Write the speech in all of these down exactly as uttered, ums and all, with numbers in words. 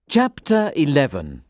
Chapter eleven.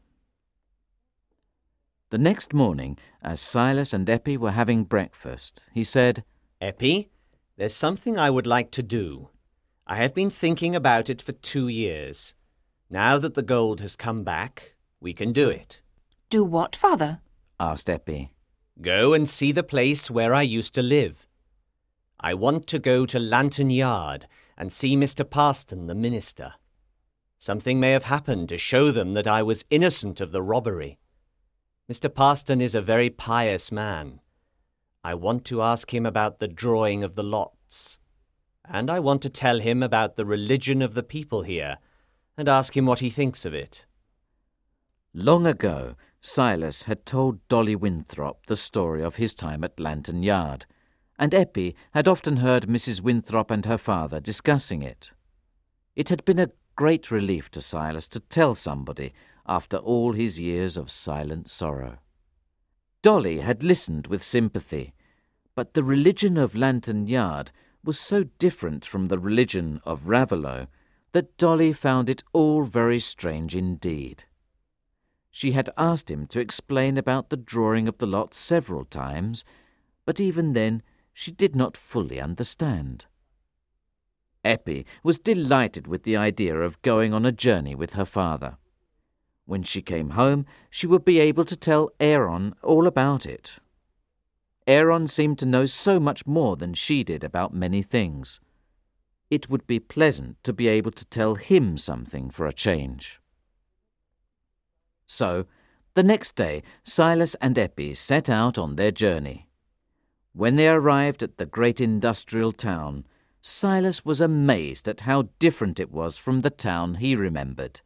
The next morning, as Silas and Eppie were having breakfast, he said, Eppie, there's something I would like to do. I have been thinking about it for two years. Now that the gold has come back, we can do it. Do what, father? asked Eppie. Go and see the place where I used to live. I want to go to Lantern Yard and see Mister Parston, the minister. Something may have happened to show them that I was innocent of the robbery. Mister Parston is a very pious man. I want to ask him about the drawing of the lots. And I want to tell him about the religion of the people here and ask him what he thinks of it. Long ago, Silas had told Dolly Winthrop the story of his time at Lantern Yard, and Eppie had often heard Missus Winthrop and her father discussing it. It had been a great relief to Silas to tell somebody after all his years of silent sorrow. Dolly had listened with sympathy, but the religion of Lantern Yard was so different from the religion of Raveloe that Dolly found it all very strange indeed. She had asked him to explain about the drawing of the lots several times, but even then she did not fully understand. Eppie was delighted with the idea of going on a journey with her father. When she came home, she would be able to tell Aaron all about it. Aaron seemed to know so much more than she did about many things. It would be pleasant to be able to tell him something for a change. So, the next day, Silas and Eppie set out on their journey. When they arrived at the great industrial town, Silas was amazed at how different it was from the town he remembered.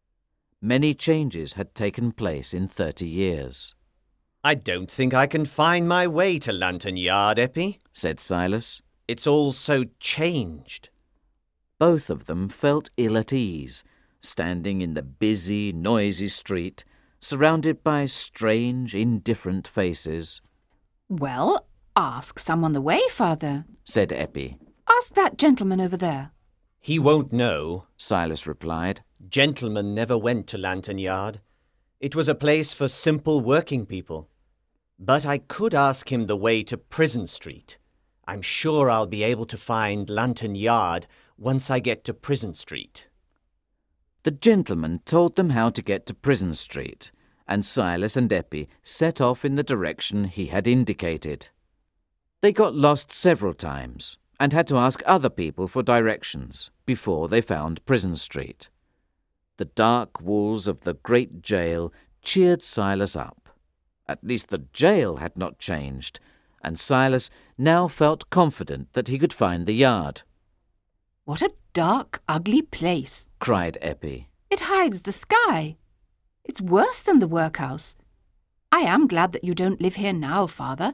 Many changes had taken place in thirty years. I don't think I can find my way to Lantern Yard, Eppie, said Silas. It's all so changed. Both of them felt ill at ease, standing in the busy, noisy street, surrounded by strange, indifferent faces. Well, ask someone the way, father, said Eppie. Ask that gentleman over there. He won't know, Silas replied. Gentlemen never went to Lantern Yard. It was a place for simple working people. But I could ask him the way to Prison Street. I'm sure I'll be able to find Lantern Yard once I get to Prison Street. The gentleman told them how to get to Prison Street, and Silas and Eppie set off in the direction he had indicated. They got lost several times and had to ask other people for directions before they found Prison Street. The dark walls of the great jail cheered Silas up. At least the jail had not changed, and Silas now felt confident that he could find the yard. What a dark, ugly place, cried Eppie. It hides the sky. It's worse than the workhouse. I am glad that you don't live here now, father.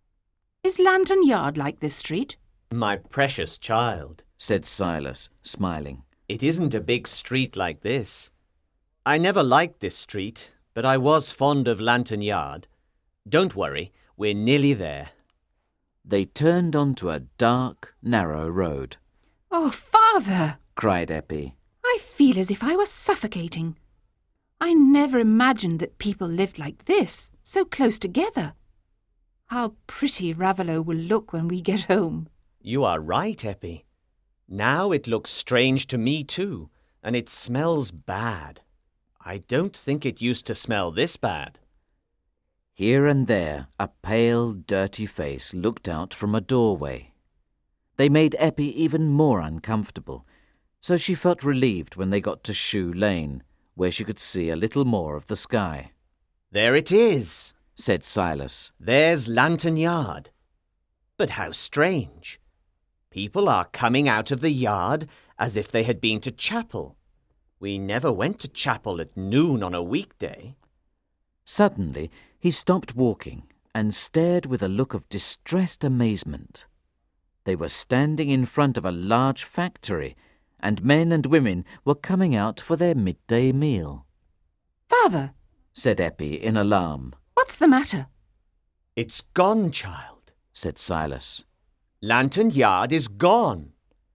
Is Lantern Yard like this street? My precious child, said Silas, smiling. It isn't a big street like this. I never liked this street, but I was fond of Lantern Yard. Don't worry, we're nearly there. They turned onto a dark, narrow road. Oh, father, cried Eppie. I feel as if I were suffocating. I never imagined that people lived like this, so close together. How pretty Raveloe will look when we get home. You are right, Eppie. Now it looks strange to me too, and it smells bad. I don't think it used to smell this bad. Here and there a pale, dirty face looked out from a doorway. They made Eppie even more uncomfortable, so she felt relieved when they got to Shoe Lane, where she could see a little more of the sky. There it is, said Silas. There's Lantern Yard. But how strange. People are coming out of the yard as if they had been to chapel. We never went to chapel at noon on a weekday. Suddenly he stopped walking and stared with a look of distressed amazement. They were standing in front of a large factory, and men and women were coming out for their midday meal. Father, said Eppie in alarm. What's the matter? It's gone, child, said Silas. Lantern Yard is gone.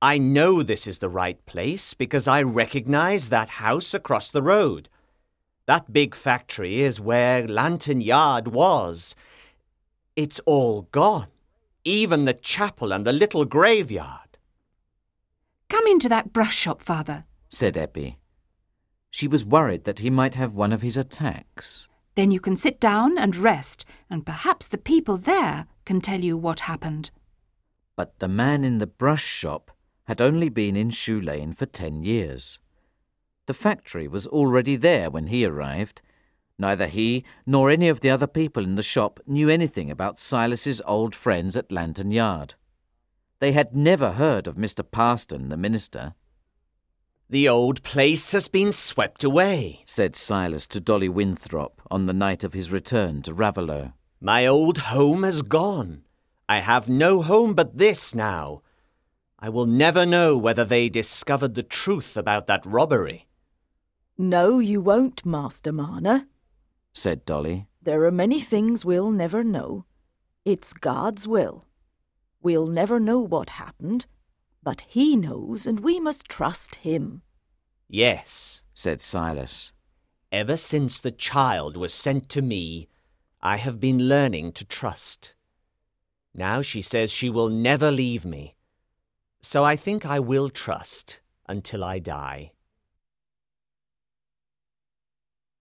I know this is the right place because I recognize that house across the road. That big factory is where Lantern Yard was. It's all gone, even the chapel and the little graveyard. Come into that brush shop, Father. Said Eppie. She was worried that he might have one of his attacks. Then you can sit down and rest, and perhaps the people there can tell you what happened. But the man in the brush shop had only been in Shoe Lane for ten years. The factory was already there when he arrived. Neither he nor any of the other people in the shop knew anything about Silas's old friends at Lantern Yard. They had never heard of Mister Parston, the minister. The old place has been swept away, said Silas to Dolly Winthrop on the night of his return to Raveloe. My old home has gone. I have no home but this now. I will never know whether they discovered the truth about that robbery. No, you won't, Master Marner, said Dolly. There are many things we'll never know. It's God's will. We'll never know what happened, but He knows, and we must trust Him. Yes, said Silas. Ever since the child was sent to me, I have been learning to trust. Now she says she will never leave me. So I think I will trust until I die.